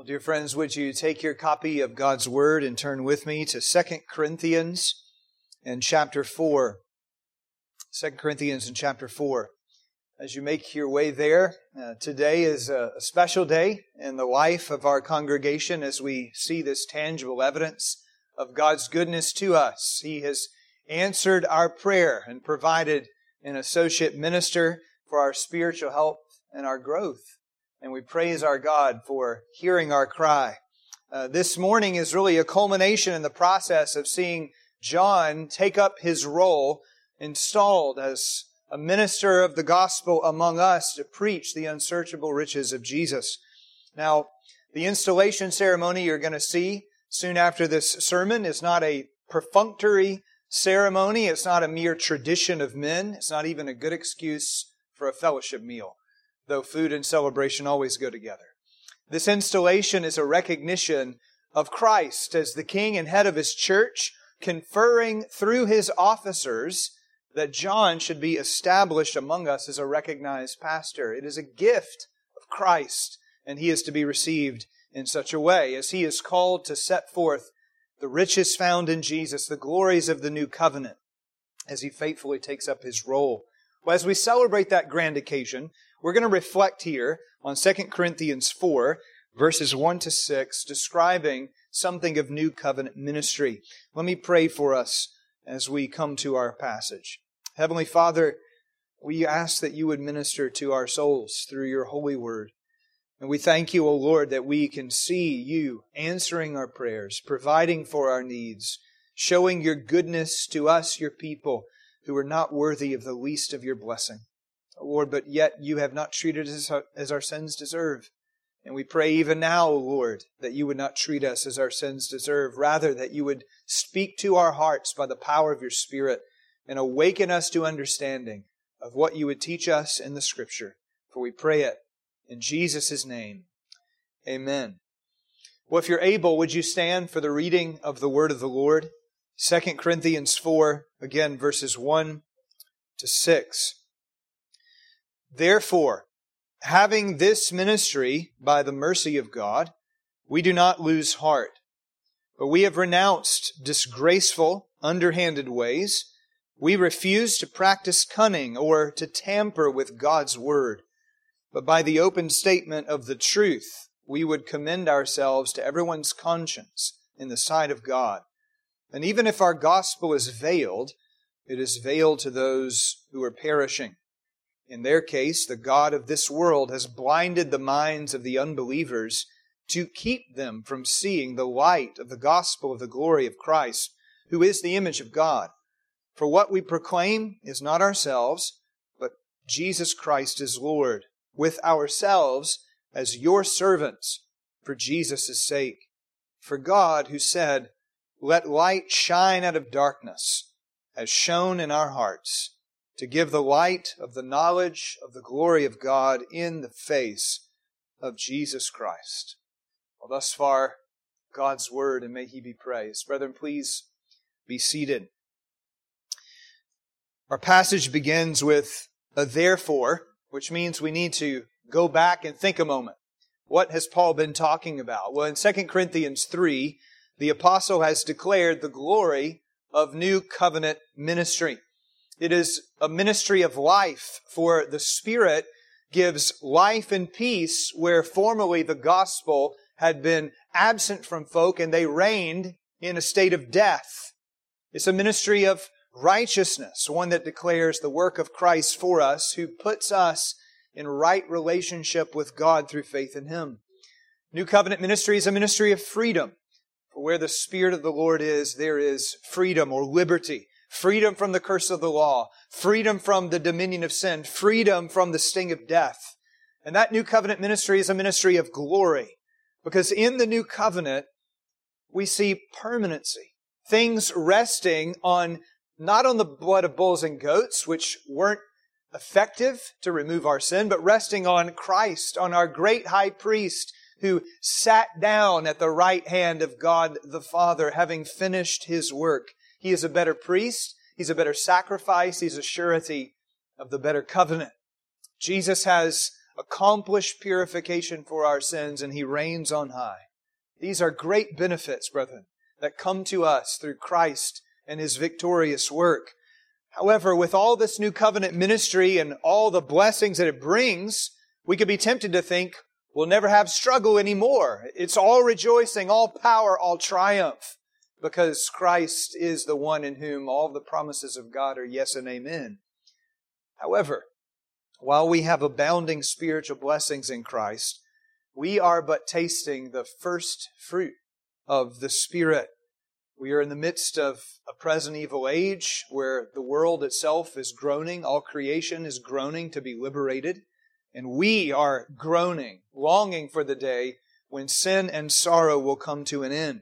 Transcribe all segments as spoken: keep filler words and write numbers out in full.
Dear friends, would you take your copy of God's Word and turn with me to Second Corinthians and chapter four. Second Corinthians and chapter four. As you make your way there, uh, today is a, a special day in the life of our congregation as we see this tangible evidence of God's goodness to us. He has answered our prayer and provided an associate minister for our spiritual health and our growth. And we praise our God for hearing our cry. Uh, this morning is really a culmination in the process of seeing John take up his role, installed as a minister of the gospel among us to preach the unsearchable riches of Jesus. Now, the installation ceremony you're going to see soon after this sermon is not a perfunctory ceremony. It's not a mere tradition of men. It's not even a good excuse for a fellowship meal, though food and celebration always go together. This installation is a recognition of Christ as the King and head of His church, conferring through His officers that John should be established among us as a recognized pastor. It is a gift of Christ, and he is to be received in such a way as he is called to set forth the riches found in Jesus, the glories of the new covenant, as he faithfully takes up his role. Well, as we celebrate that grand occasion, we're going to reflect here on Second Corinthians four, verses one to six, describing something of new covenant ministry. Let me pray for us as we come to our passage. Heavenly Father, we ask that you would minister to our souls through your holy word. And we thank you, O Lord, that we can see you answering our prayers, providing for our needs, showing your goodness to us, your people, who are not worthy of the least of your blessing. O Lord, but yet you have not treated us as our sins deserve. And we pray even now, O Lord, that you would not treat us as our sins deserve. Rather, that you would speak to our hearts by the power of your Spirit and awaken us to understanding of what you would teach us in the Scripture. For we pray it in Jesus' name. Amen. Well, if you're able, would you stand for the reading of the Word of the Lord? Second Corinthians four, again, verses one to six. Therefore, having this ministry by the mercy of God, we do not lose heart. But we have renounced disgraceful, underhanded ways. We refuse to practice cunning or to tamper with God's word. But by the open statement of the truth, we would commend ourselves to everyone's conscience in the sight of God. And even if our gospel is veiled, it is veiled to those who are perishing. In their case, the God of this world has blinded the minds of the unbelievers to keep them from seeing the light of the gospel of the glory of Christ, who is the image of God. For what we proclaim is not ourselves, but Jesus Christ is Lord, with ourselves as your servants for Jesus' sake. For God, who said, "Let light shine out of darkness," has shone in our hearts, to give the light of the knowledge of the glory of God in the face of Jesus Christ. Well, thus far, God's Word, and may He be praised. Brethren, please be seated. Our passage begins with a therefore, which means we need to go back and think a moment. What has Paul been talking about? Well, in Second Corinthians three, the apostle has declared the glory of new covenant ministry. It is a ministry of life, for the Spirit gives life and peace where formerly the gospel had been absent from folk and they reigned in a state of death. It's a ministry of righteousness, one that declares the work of Christ for us, who puts us in right relationship with God through faith in Him. New covenant ministry is a ministry of freedom. For where the Spirit of the Lord is, there is freedom or liberty. Freedom from the curse of the law. Freedom from the dominion of sin. Freedom from the sting of death. And that new covenant ministry is a ministry of glory. Because in the new covenant, we see permanency. Things resting on, not on the blood of bulls and goats, which weren't effective to remove our sin, but resting on Christ, on our great high priest, who sat down at the right hand of God the Father, having finished His work. He is a better priest. He's a better sacrifice. He's a surety of the better covenant. Jesus has accomplished purification for our sins, and He reigns on high. These are great benefits, brethren, that come to us through Christ and His victorious work. However, with all this new covenant ministry and all the blessings that it brings, we could be tempted to think we'll never have struggle anymore. It's all rejoicing, all power, all triumph, because Christ is the one in whom all the promises of God are yes and amen. However, while we have abounding spiritual blessings in Christ, we are but tasting the first fruit of the Spirit. We are in the midst of a present evil age where the world itself is groaning, all creation is groaning to be liberated, and we are groaning, longing for the day when sin and sorrow will come to an end.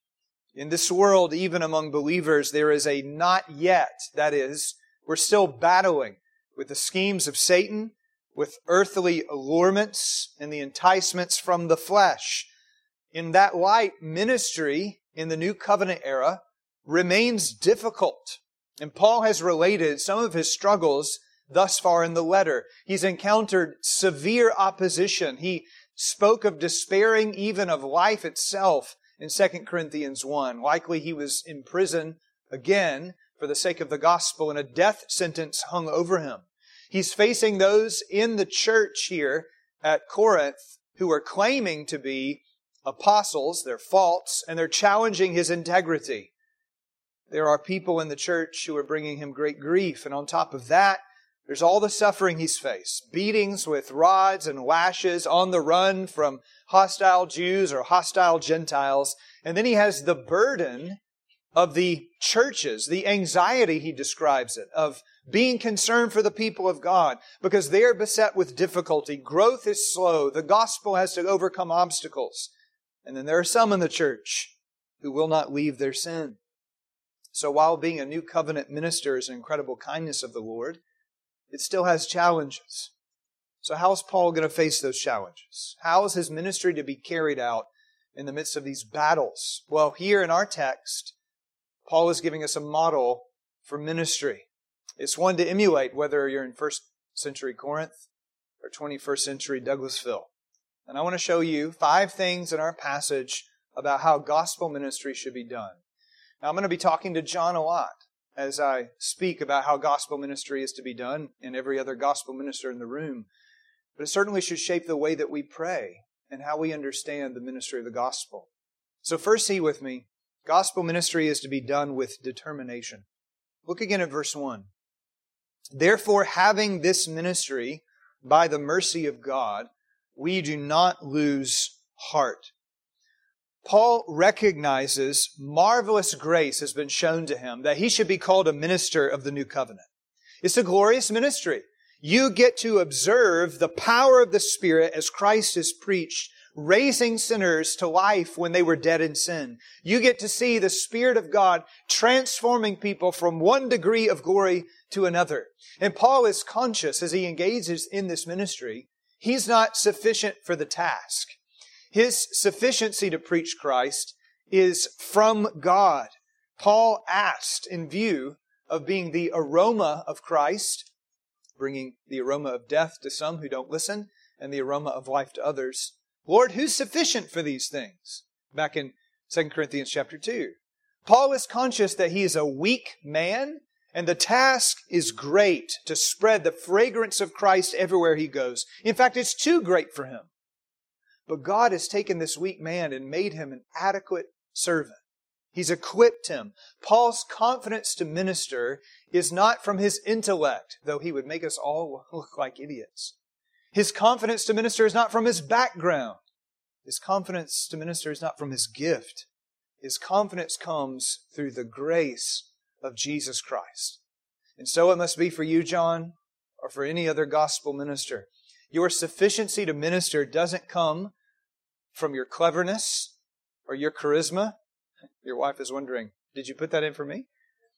In this world, even among believers, there is a not yet. That is, we're still battling with the schemes of Satan, with earthly allurements and the enticements from the flesh. In that light, ministry in the New Covenant era remains difficult. And Paul has related some of his struggles thus far in the letter. He's encountered severe opposition. He spoke of despairing even of life itself in Second Corinthians one. Likely he was in prison again for the sake of the gospel, and a death sentence hung over him. He's facing those in the church here at Corinth who are claiming to be apostles. They're false, and they're challenging his integrity. There are people in the church who are bringing him great grief, and on top of that, there's all the suffering he's faced. Beatings with rods and lashes, on the run from hostile Jews or hostile Gentiles. And then he has the burden of the churches, the anxiety, he describes it, of being concerned for the people of God because they are beset with difficulty. Growth is slow. The gospel has to overcome obstacles. And then there are some in the church who will not leave their sin. So while being a new covenant minister is an incredible kindness of the Lord, it still has challenges. So how is Paul going to face those challenges? How is his ministry to be carried out in the midst of these battles? Well, here in our text, Paul is giving us a model for ministry. It's one to emulate whether you're in first century Corinth or twenty-first century Douglasville. And I want to show you five things in our passage about how gospel ministry should be done. Now, I'm going to be talking to John a lot as I speak about how gospel ministry is to be done, and every other gospel minister in the room. But it certainly should shape the way that we pray and how we understand the ministry of the gospel. So first, see with me, gospel ministry is to be done with determination. Look again at verse one. Therefore, having this ministry by the mercy of God, we do not lose heart. Paul recognizes marvelous grace has been shown to him that he should be called a minister of the new covenant. It's a glorious ministry. You get to observe the power of the Spirit as Christ is preached, raising sinners to life when they were dead in sin. You get to see the Spirit of God transforming people from one degree of glory to another. And Paul is conscious as he engages in this ministry, he's not sufficient for the task. His sufficiency to preach Christ is from God. Paul asked in view of being the aroma of Christ, bringing the aroma of death to some who don't listen and the aroma of life to others. Lord, who's sufficient for these things? Back in Second Corinthians chapter two. Paul is conscious that he is a weak man and the task is great to spread the fragrance of Christ everywhere he goes. In fact, it's too great for him. But God has taken this weak man and made him an adequate servant. He's equipped him. Paul's confidence to minister is not from his intellect, though he would make us all look like idiots. His confidence to minister is not from his background. His confidence to minister is not from his gift. His confidence comes through the grace of Jesus Christ. And so it must be for you, John, or for any other gospel minister. Your sufficiency to minister doesn't come from your cleverness or your charisma. Your wife is wondering, did you put that in for me?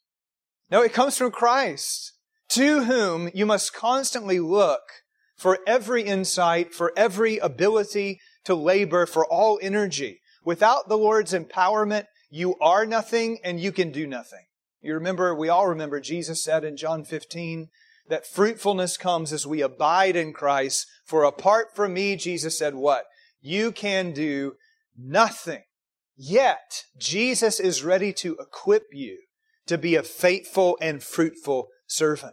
No, it comes from Christ, to whom you must constantly look for every insight, for every ability to labor, for all energy. Without the Lord's empowerment, you are nothing and you can do nothing. You remember, we all remember Jesus said in John fifteen that fruitfulness comes as we abide in Christ. For apart from me, Jesus said what? You can do nothing. Yet, Jesus is ready to equip you to be a faithful and fruitful servant.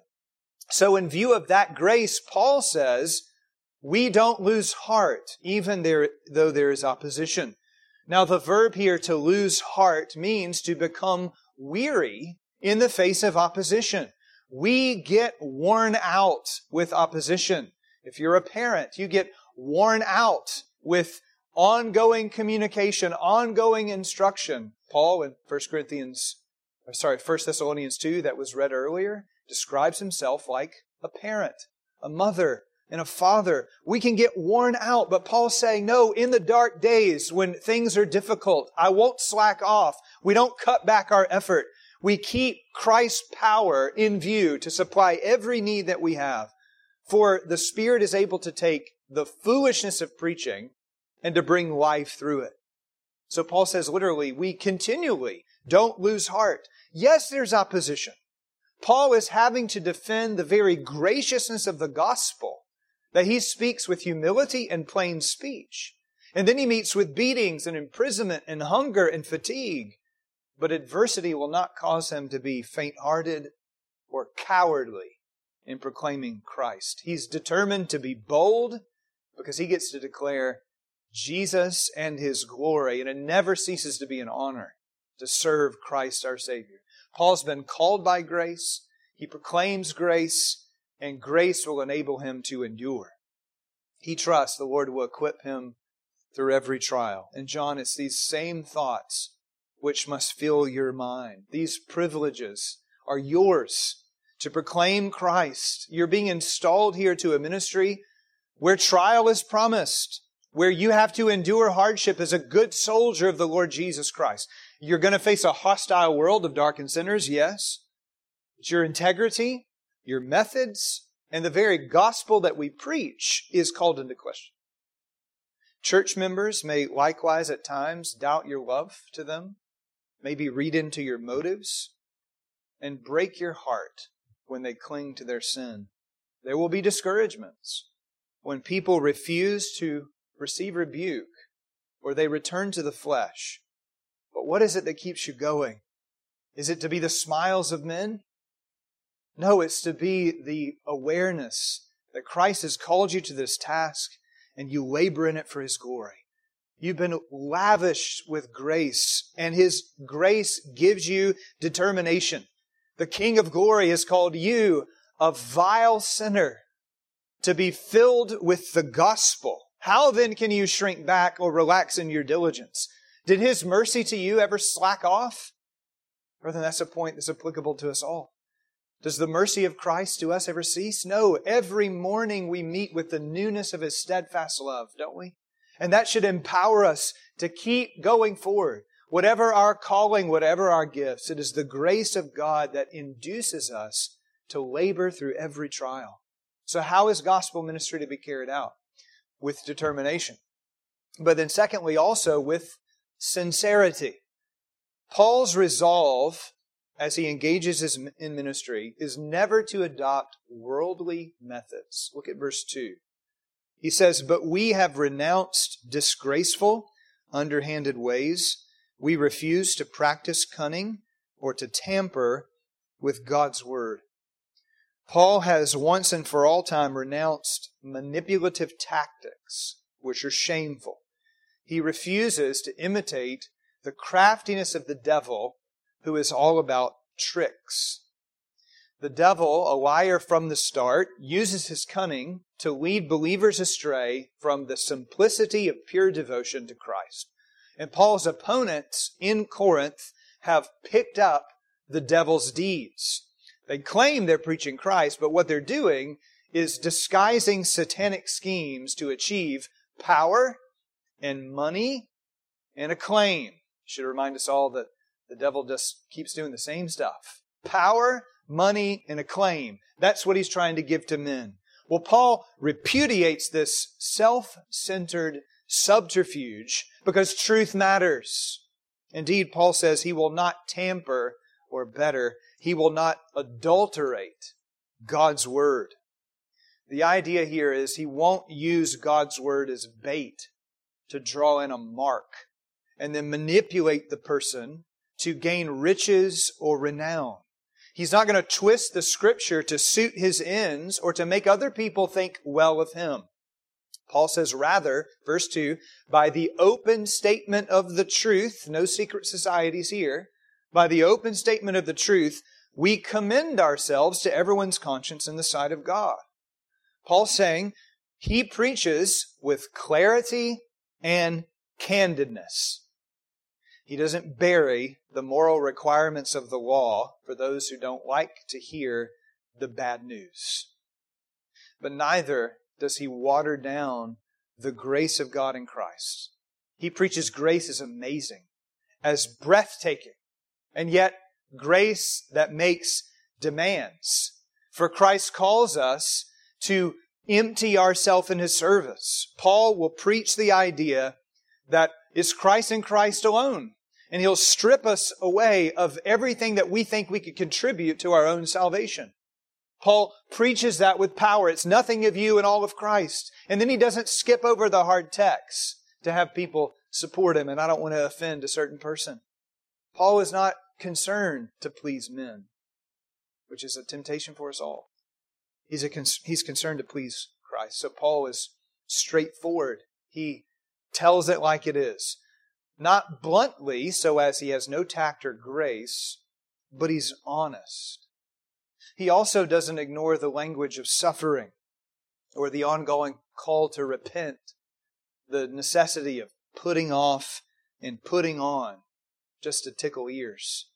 So in view of that grace, Paul says, we don't lose heart, even there, though there is opposition. Now, the verb here, to lose heart, means to become weary in the face of opposition. We get worn out with opposition. If you're a parent, you get worn out with ongoing communication, ongoing instruction. Paul in First Corinthians, or sorry, First Thessalonians two, that was read earlier, describes himself like a parent, a mother, and a father. We can get worn out, but Paul's saying, no, in the dark days when things are difficult, I won't slack off. We don't cut back our effort. We keep Christ's power in view to supply every need that we have. For the Spirit is able to take the foolishness of preaching and to bring life through it. So Paul says literally, we continually don't lose heart. Yes, there's opposition. Paul is having to defend the very graciousness of the gospel, that he speaks with humility and plain speech. And then he meets with beatings and imprisonment and hunger and fatigue. But adversity will not cause him to be faint-hearted or cowardly in proclaiming Christ. He's determined to be bold because he gets to declare Jesus and His glory, and it never ceases to be an honor to serve Christ our Savior. Paul's been called by grace. He proclaims grace, and grace will enable him to endure. He trusts the Lord will equip him through every trial. And John, it's these same thoughts which must fill your mind. These privileges are yours to proclaim Christ. You're being installed here to a ministry where trial is promised, where you have to endure hardship as a good soldier of the Lord Jesus Christ. You're going to face a hostile world of darkened sinners, yes. But your integrity, your methods, and the very gospel that we preach is called into question. Church members may likewise at times doubt your love to them, maybe read into your motives, and break your heart when they cling to their sin. There will be discouragements when people refuse to receive rebuke or they return to the flesh. But what is it that keeps you going? Is it to be the smiles of men? No, it's to be the awareness that Christ has called you to this task and you labor in it for His glory. You've been lavished with grace, and His grace gives you determination. The King of glory has called you, a vile sinner, to be filled with the gospel. How then can you shrink back or relax in your diligence? Did His mercy to you ever slack off? Brethren, that's a point that's applicable to us all. Does the mercy of Christ to us ever cease? No. Every morning we meet with the newness of His steadfast love, don't we? And that should empower us to keep going forward. Whatever our calling, whatever our gifts, it is the grace of God that induces us to labor through every trial. So how is gospel ministry to be carried out? With determination. But then secondly, also with sincerity. Paul's resolve, as he engages in ministry, is never to adopt worldly methods. Look at verse two. He says, "But we have renounced disgraceful, underhanded ways. We refuse to practice cunning or to tamper with God's word." Paul has once and for all time renounced manipulative tactics, which are shameful. He refuses to imitate the craftiness of the devil, who is all about tricks. The devil, a liar from the start, uses his cunning to lead believers astray from the simplicity of pure devotion to Christ. And Paul's opponents in Corinth have picked up the devil's deeds. They claim they're preaching Christ, but what they're doing is disguising satanic schemes to achieve power and money and acclaim. Should remind us all that the devil just keeps doing the same stuff. Power, money, and acclaim. That's what he's trying to give to men. Well, Paul repudiates this self-centered subterfuge because truth matters. Indeed, Paul says he will not tamper, or better, he will not adulterate God's Word. The idea here is he won't use God's Word as bait to draw in a mark and then manipulate the person to gain riches or renown. He's not going to twist the Scripture to suit his ends or to make other people think well of him. Paul says, rather, verse two, by the open statement of the truth, no secret societies here, by the open statement of the truth, we commend ourselves to everyone's conscience in the sight of God. Paul's saying he preaches with clarity and candidness. He doesn't bury the moral requirements of the law for those who don't like to hear the bad news. But neither does he water down the grace of God in Christ. He preaches grace as amazing, as breathtaking, and yet grace that makes demands. For Christ calls us to empty ourselves in His service. Paul will preach the idea that it's Christ and Christ alone. And he'll strip us away of everything that we think we could contribute to our own salvation. Paul preaches that with power. It's nothing of you and all of Christ. And then he doesn't skip over the hard texts to have people support him. And I don't want to offend a certain person. Paul is not concerned to please men, which is a temptation for us all. He's, a, he's concerned to please Christ. So Paul is straightforward. He tells it like it is. Not bluntly, so as he has no tact or grace, but he's honest. He also doesn't ignore the language of suffering or the ongoing call to repent, the necessity of putting off and putting on just to tickle ears.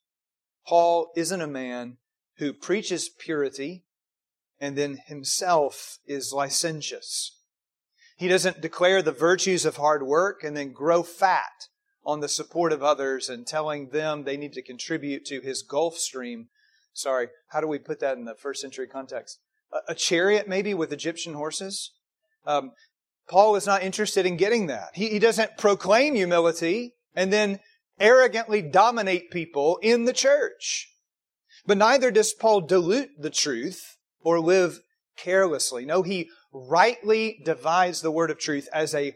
Paul isn't a man who preaches purity and then himself is licentious. He doesn't declare the virtues of hard work and then grow fat on the support of others and telling them they need to contribute to his Gulf Stream. Sorry, how do we put that in the first century context? A, a chariot maybe with Egyptian horses? Um, Paul is not interested in getting that. He, he doesn't proclaim humility and then arrogantly dominate people in the church. But neither does Paul dilute the truth or live carelessly. No, he rightly divides the word of truth as a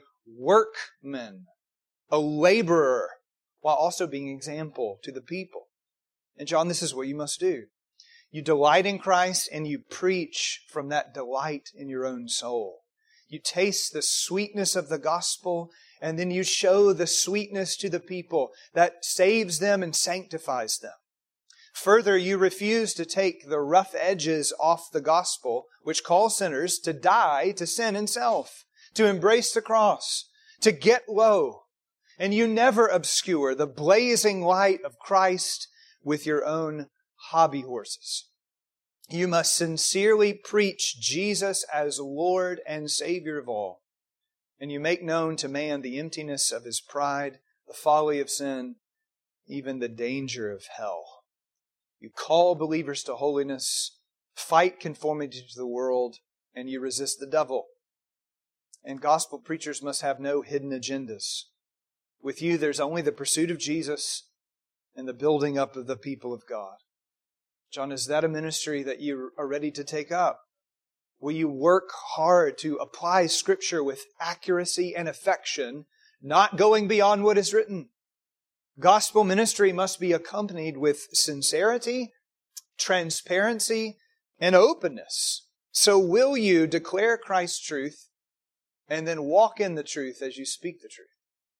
workman, a laborer, while also being an example to the people. And John, this is what you must do. You delight in Christ and you preach from that delight in your own soul. You taste the sweetness of the gospel and then you show the sweetness to the people that saves them and sanctifies them. Further, you refuse to take the rough edges off the gospel, which calls sinners to die to sin and self, to embrace the cross, to get low. And you never obscure the blazing light of Christ with your own hobby horses. You must sincerely preach Jesus as Lord and Savior of all. And you make known to man the emptiness of his pride, the folly of sin, even the danger of hell. You call believers to holiness, fight conformity to the world, and you resist the devil. And gospel preachers must have no hidden agendas. With you, there's only the pursuit of Jesus and the building up of the people of God. John, is that a ministry that you are ready to take up? Will you work hard to apply Scripture with accuracy and affection, not going beyond what is written? Gospel ministry must be accompanied with sincerity, transparency, and openness. So will you declare Christ's truth and then walk in the truth as you speak the truth?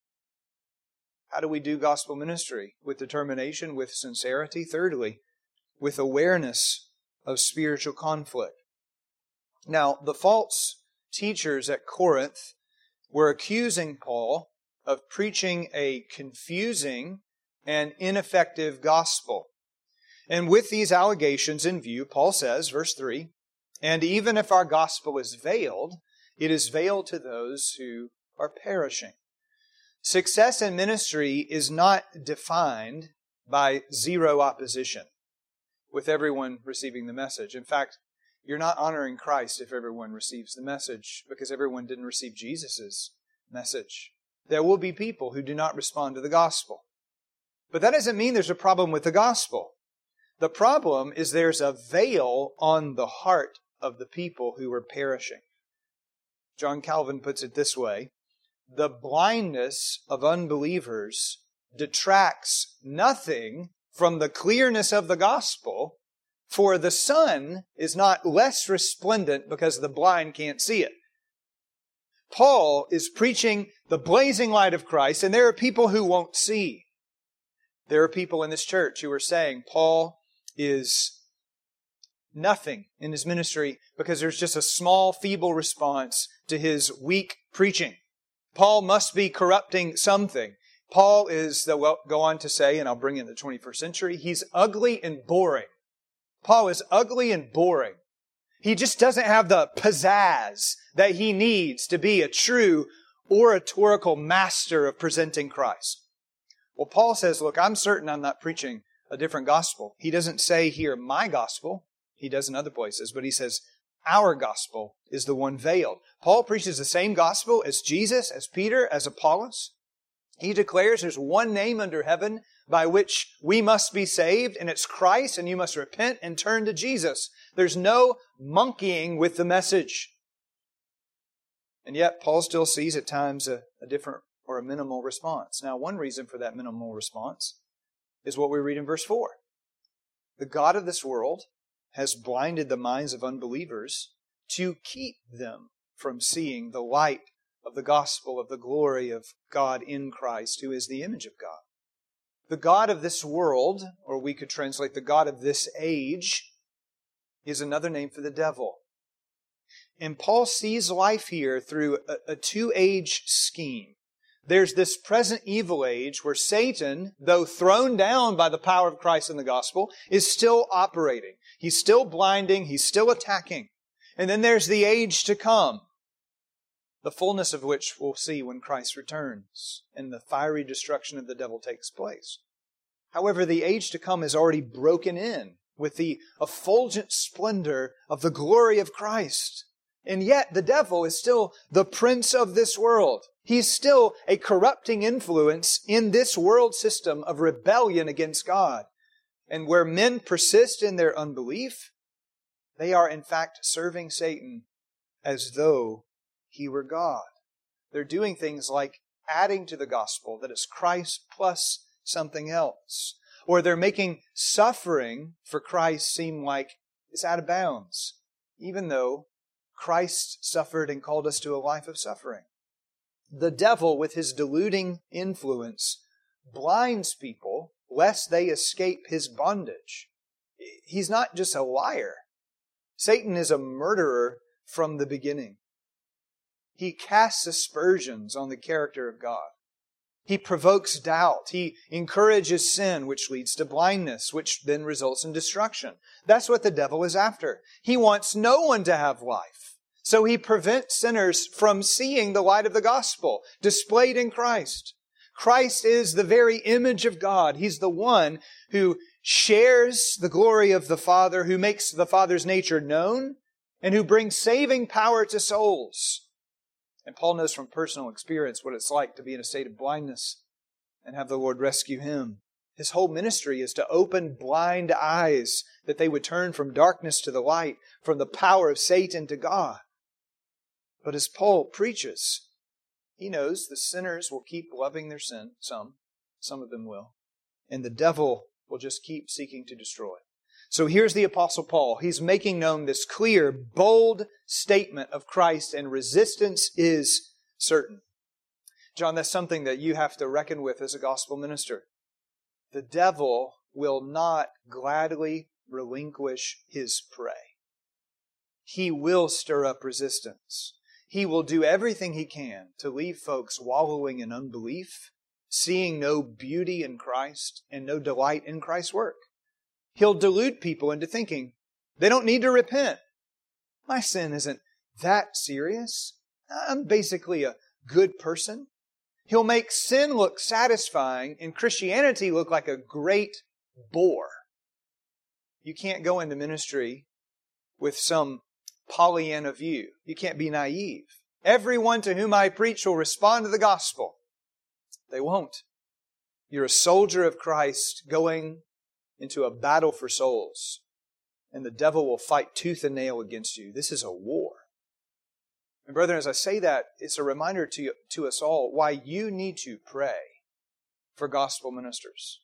How do we do gospel ministry? With determination, with sincerity. Thirdly, with awareness of spiritual conflict. Now, the false teachers at Corinth were accusing Paul of preaching a confusing and ineffective gospel. And with these allegations in view, Paul says, verse three, and even if our gospel is veiled, it is veiled to those who are perishing. Success in ministry is not defined by zero opposition with everyone receiving the message. In fact, you're not honoring Christ if everyone receives the message, because everyone didn't receive Jesus' message. There will be people who do not respond to the gospel. But that doesn't mean there's a problem with the gospel. The problem is there's a veil on the heart of the people who are perishing. John Calvin puts it this way: the blindness of unbelievers detracts nothing from the clearness of the gospel, for the sun is not less resplendent because the blind can't see it. Paul is preaching the blazing light of Christ, and there are people who won't see. There are people in this church who are saying Paul is nothing in his ministry because there's just a small, feeble response to his weak preaching. Paul must be corrupting something. Paul is, they'll go on to say, and I'll bring in the twenty-first century, he's ugly and boring. Paul is ugly and boring. He just doesn't have the pizzazz that he needs to be a true oratorical master of presenting Christ. Well, Paul says, look, I'm certain I'm not preaching a different gospel. He doesn't say here, my gospel. He does in other places, but he says, our gospel is the one veiled. Paul preaches the same gospel as Jesus, as Peter, as Apollos. He declares there's one name under heaven by which we must be saved, and it's Christ, and you must repent and turn to Jesus. There's no monkeying with the message. And yet, Paul still sees at times a, a different or a minimal response. Now, one reason for that minimal response is what we read in verse four. The God of this world has blinded the minds of unbelievers to keep them from seeing the light of the gospel of the glory of God in Christ, who is the image of God. The God of this world, or we could translate the God of this age, is another name for the devil. And Paul sees life here through a, a two-age scheme. There's this present evil age where Satan, though thrown down by the power of Christ in the gospel, is still operating. He's still blinding. He's still attacking. And then there's the age to come, the fullness of which we'll see when Christ returns and the fiery destruction of the devil takes place. However, the age to come is already broken in with the effulgent splendor of the glory of Christ. And yet the devil is still the prince of this world. He's still a corrupting influence in this world system of rebellion against God. And where men persist in their unbelief, they are in fact serving Satan as though he were God. They're doing things like adding to the gospel that it's Christ plus something else. Or they're making suffering for Christ seem like it's out of bounds, even though Christ suffered and called us to a life of suffering. The devil, with his deluding influence, blinds people lest they escape his bondage. He's not just a liar. Satan is a murderer from the beginning. He casts aspersions on the character of God. He provokes doubt. He encourages sin, which leads to blindness, which then results in destruction. That's what the devil is after. He wants no one to have life. So he prevents sinners from seeing the light of the gospel displayed in Christ. Christ is the very image of God. He's the one who shares the glory of the Father, who makes the Father's nature known, and who brings saving power to souls. And Paul knows from personal experience what it's like to be in a state of blindness and have the Lord rescue him. His whole ministry is to open blind eyes that they would turn from darkness to the light, from the power of Satan to God. But as Paul preaches, he knows the sinners will keep loving their sin, some, some of them will, and the devil will just keep seeking to destroy. So here's the Apostle Paul. He's making known this clear, bold statement of Christ, and resistance is certain. John, that's something that you have to reckon with as a gospel minister. The devil will not gladly relinquish his prey. He will stir up resistance. He will do everything he can to leave folks wallowing in unbelief, seeing no beauty in Christ and no delight in Christ's work. He'll delude people into thinking they don't need to repent. My sin isn't that serious. I'm basically a good person. He'll make sin look satisfying and Christianity look like a great bore. You can't go into ministry with some Pollyanna view. You can't be naive. Everyone to whom I preach will respond to the gospel. They won't. You're a soldier of Christ going into a battle for souls. And the devil will fight tooth and nail against you. This is a war. And brethren, as I say that, it's a reminder to, you, to us all why you need to pray for gospel ministers.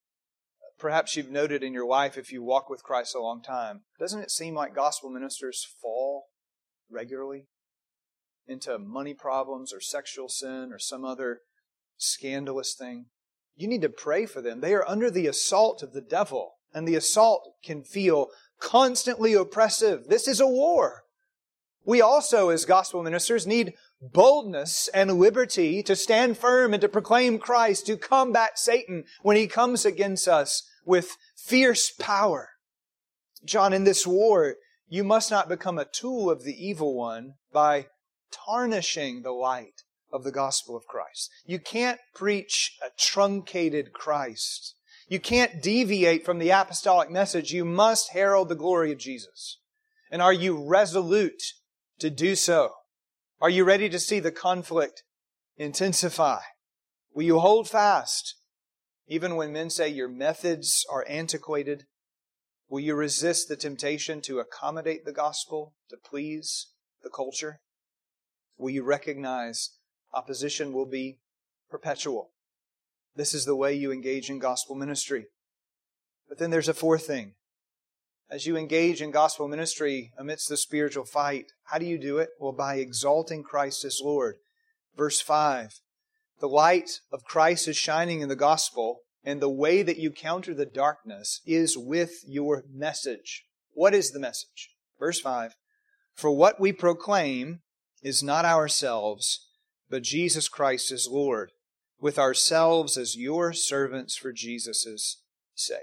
Perhaps you've noted in your life, if you walk with Christ a long time, doesn't it seem like gospel ministers fall regularly into money problems or sexual sin or some other scandalous thing? You need to pray for them. They are under the assault of the devil, and the assault can feel constantly oppressive. This is a war. We also, as gospel ministers, need boldness and liberty to stand firm and to proclaim Christ, to combat Satan when he comes against us with fierce power. John, in this war, you must not become a tool of the evil one by tarnishing the light of the gospel of Christ. You can't preach a truncated Christ. You can't deviate from the apostolic message. You must herald the glory of Jesus. And are you resolute to do so? Are you ready to see the conflict intensify? Will you hold fast even when men say your methods are antiquated? Will you resist the temptation to accommodate the gospel, to please the culture? Will you recognize opposition will be perpetual? This is the way you engage in gospel ministry. But then there's a fourth thing. As you engage in gospel ministry amidst the spiritual fight, how do you do it? Well, by exalting Christ as Lord. Verse five, the light of Christ is shining in the gospel, and the way that you counter the darkness is with your message. What is the message? Verse five, for what we proclaim is not ourselves, but Jesus Christ is Lord, with ourselves as your servants for Jesus' sake.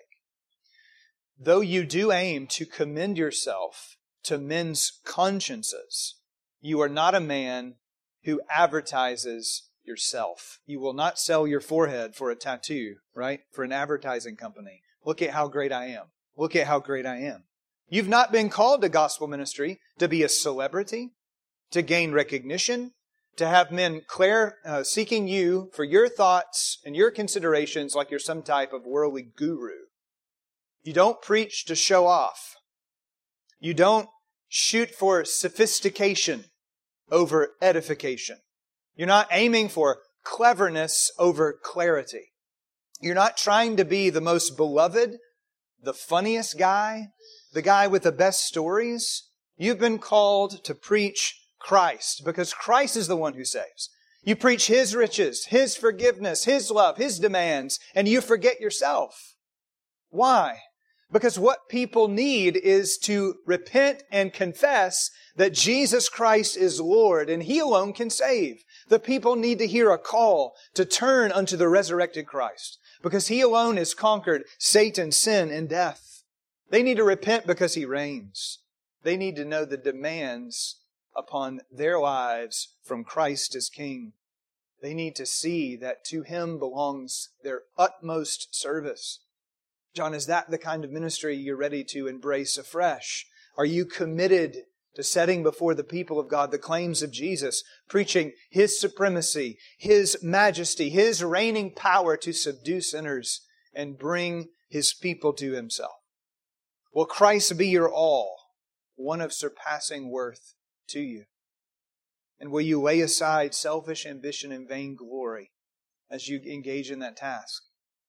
Though you do aim to commend yourself to men's consciences, you are not a man who advertises yourself. You will not sell your forehead for a tattoo, right? For an advertising company. Look at how great I am. Look at how great I am. You've not been called to gospel ministry to be a celebrity, to gain recognition, to have men clear, uh, seeking you for your thoughts and your considerations like you're some type of worldly guru. You don't preach to show off. You don't shoot for sophistication over edification. You're not aiming for cleverness over clarity. You're not trying to be the most beloved, the funniest guy, the guy with the best stories. You've been called to preach Christ because Christ is the one who saves. You preach His riches, His forgiveness, His love, His demands, and you forget yourself. Why? Because what people need is to repent and confess that Jesus Christ is Lord and He alone can save. The people need to hear a call to turn unto the resurrected Christ because He alone has conquered Satan, sin, and death. They need to repent because He reigns. They need to know the demands upon their lives from Christ as King. They need to see that to Him belongs their utmost service. John, is that the kind of ministry you're ready to embrace afresh? Are you committed to setting before the people of God the claims of Jesus, preaching His supremacy, His majesty, His reigning power to subdue sinners and bring His people to Himself? Will Christ be your all, one of surpassing worth to you? And will you lay aside selfish ambition and vainglory as you engage in that task?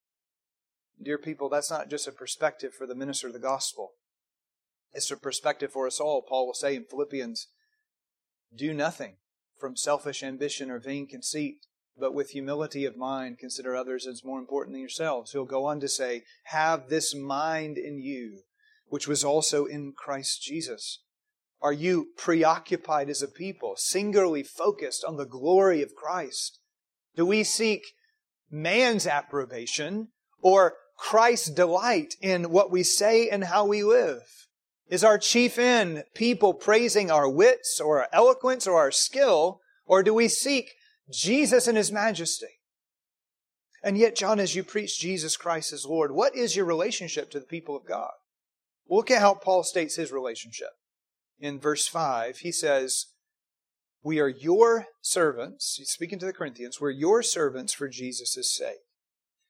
Dear people, that's not just a perspective for the minister of the gospel. It's a perspective for us all. Paul will say in Philippians, do nothing from selfish ambition or vain conceit, but with humility of mind consider others as more important than yourselves. He'll go on to say, have this mind in you, which was also in Christ Jesus. Are you preoccupied as a people, singularly focused on the glory of Christ? Do we seek man's approbation or Christ's delight in what we say and how we live? Is our chief end people praising our wits or our eloquence or our skill, or do we seek Jesus and His majesty? And yet, John, as you preach Jesus Christ as Lord, what is your relationship to the people of God? Look at how Paul states his relationship. In verse five, he says, we are your servants. He's speaking to the Corinthians. We're your servants for Jesus' sake.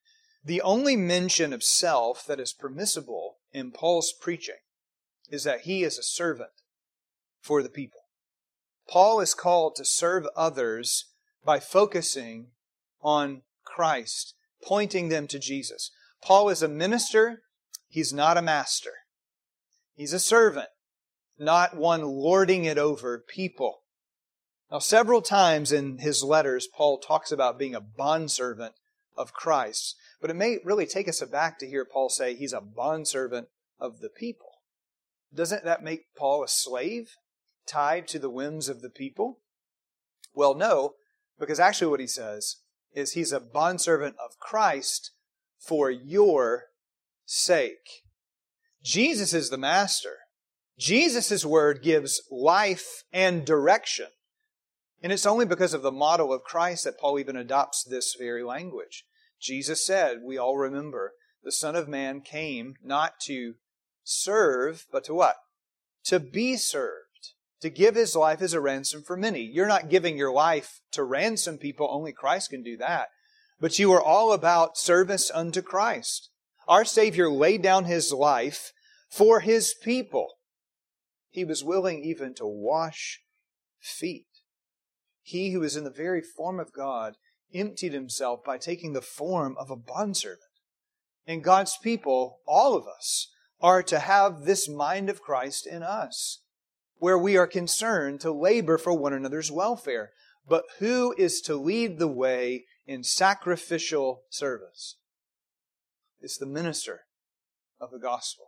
The only mention of self that is permissible in Paul's preaching is that he is a servant for the people. Paul is called to serve others by focusing on Christ, pointing them to Jesus. Paul is a minister. He's not a master. He's a servant, not one lording it over people. Now, several times in his letters, Paul talks about being a bondservant of Christ. But it may really take us aback to hear Paul say he's a bondservant of the people. Doesn't that make Paul a slave, tied to the whims of the people? Well, no, because actually what he says is he's a bondservant of Christ for your sake. Jesus is the master. Jesus' word gives life and direction. And it's only because of the model of Christ that Paul even adopts this very language. Jesus said, we all remember, the Son of Man came not to serve, but to what? To be served. To give His life as a ransom for many. You're not giving your life to ransom people. Only Christ can do that. But you are all about service unto Christ. Our Savior laid down His life for His people. He was willing even to wash feet. He who is in the very form of God emptied Himself by taking the form of a bondservant. And God's people, all of us, are to have this mind of Christ in us, where we are concerned to labor for one another's welfare. But who is to lead the way in sacrificial service? It's the minister of the gospel.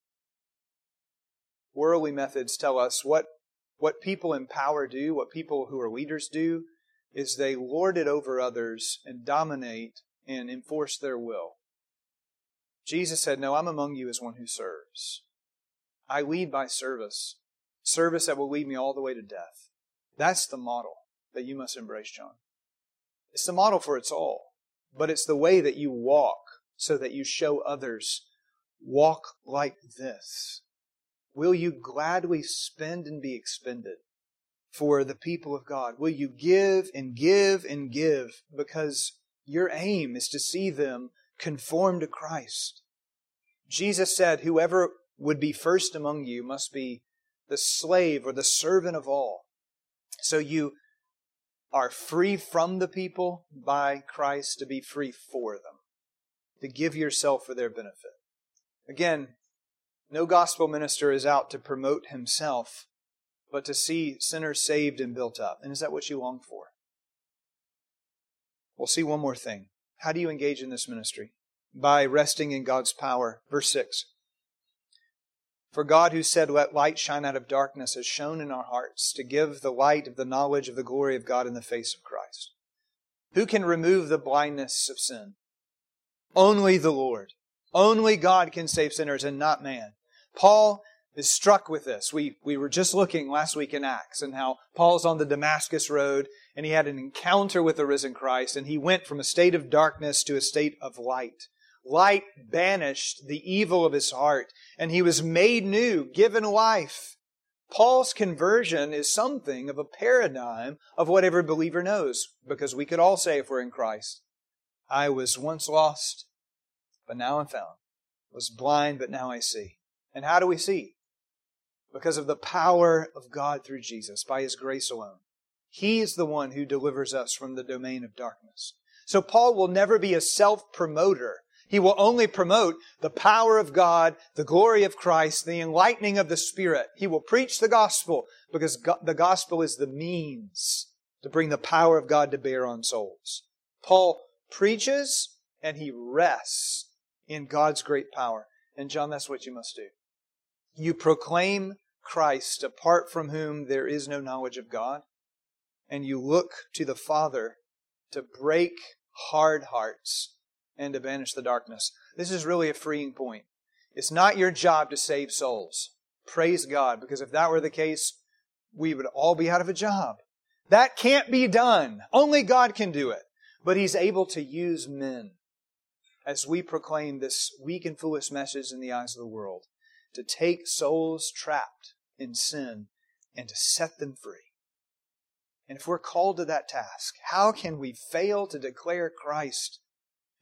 Worldly methods tell us what, what people in power do, what people who are leaders do, is they lord it over others and dominate and enforce their will. Jesus said, no, I'm among you as one who serves. I lead by service. Service that will lead me all the way to death. That's the model that you must embrace, John. It's the model for its all. But it's the way that you walk so that you show others, walk like this. Will you gladly spend and be expended for the people of God? Will you give and give and give because your aim is to see them conform to Christ? Jesus said, whoever would be first among you must be the slave or the servant of all. So you are free from the people by Christ to be free for them, to give yourself for their benefit. Again, no gospel minister is out to promote himself, but to see sinners saved and built up. And is that what you long for? We'll see one more thing. How do you engage in this ministry? By resting in God's power. Verse six. For God who said, let light shine out of darkness, has shone in our hearts to give the light of the knowledge of the glory of God in the face of Christ. Who can remove the blindness of sin? Only the Lord. Only God can save sinners and not man. Paul is struck with this. We, we were just looking last week in Acts and how Paul's on the Damascus road and he had an encounter with the risen Christ and he went from a state of darkness to a state of light. Light banished the evil of his heart and he was made new, given life. Paul's conversion is something of a paradigm of what every believer knows, because we could all say if we're in Christ, I was once lost, but now I'm found. Was blind, but now I see. And how do we see? Because of the power of God through Jesus, by His grace alone. He is the one who delivers us from the domain of darkness. So Paul will never be a self-promoter. He will only promote the power of God, the glory of Christ, the enlightening of the Spirit. He will preach the gospel because the gospel is the means to bring the power of God to bear on souls. Paul preaches and he rests in God's great power. And John, that's what you must do. You proclaim Christ, apart from whom there is no knowledge of God, and you look to the Father to break hard hearts and to banish the darkness. This is really a freeing point. It's not your job to save souls. Praise God, because if that were the case, we would all be out of a job. That can't be done. Only God can do it. But He's able to use men as we proclaim this weak and foolish message in the eyes of the world, to take souls trapped in sin and to set them free. And if we're called to that task, how can we fail to declare Christ,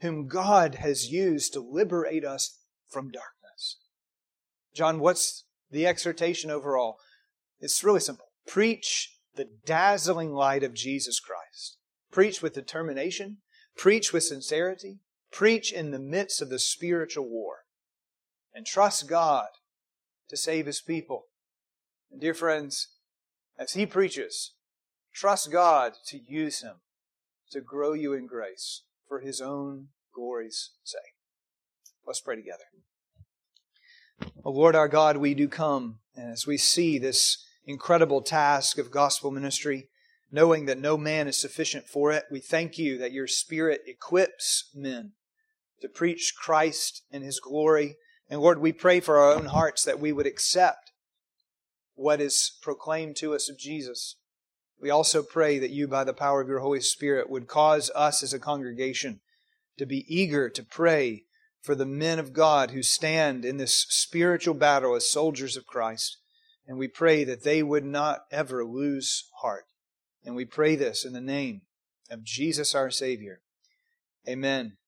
whom God has used to liberate us from darkness. John, what's the exhortation overall? It's really simple. Preach the dazzling light of Jesus Christ. Preach with determination. Preach with sincerity. Preach in the midst of the spiritual war. And trust God to save His people. And dear friends, as He preaches, trust God to use Him to grow you in grace for His own glory's sake. Let's pray together. O Lord our God, we do come, and as we see this incredible task of gospel ministry, knowing that no man is sufficient for it, we thank You that Your Spirit equips men to preach Christ and His glory. And Lord, we pray for our own hearts that we would accept what is proclaimed to us of Jesus. We also pray that You, by the power of Your Holy Spirit, would cause us as a congregation to be eager to pray for the men of God who stand in this spiritual battle as soldiers of Christ. And we pray that they would not ever lose heart. And we pray this in the name of Jesus our Savior. Amen.